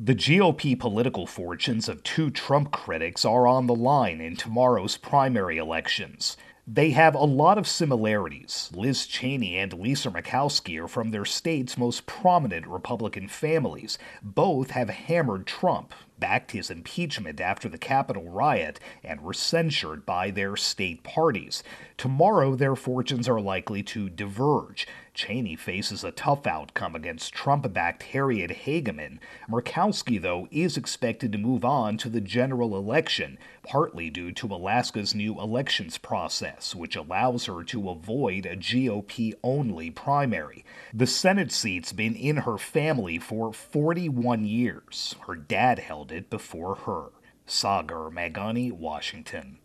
The GOP political fortunes of two Trump critics are on the line in tomorrow's primary elections. They have a lot of similarities. Liz Cheney and Lisa Murkowski are from their state's most prominent Republican families. Both have hammered Trump, backed his impeachment after the Capitol riot, and were censured by their state parties. Tomorrow, their fortunes are likely to diverge. Cheney faces a tough outcome against Trump-backed Harriet Hageman. Murkowski, though, is expected to move on to the general election, partly due to Alaska's new elections process, which allows her to avoid a GOP-only primary. The Senate seat's been in her family for 41 years. Her dad held it before her. Sagar Meghani, Washington.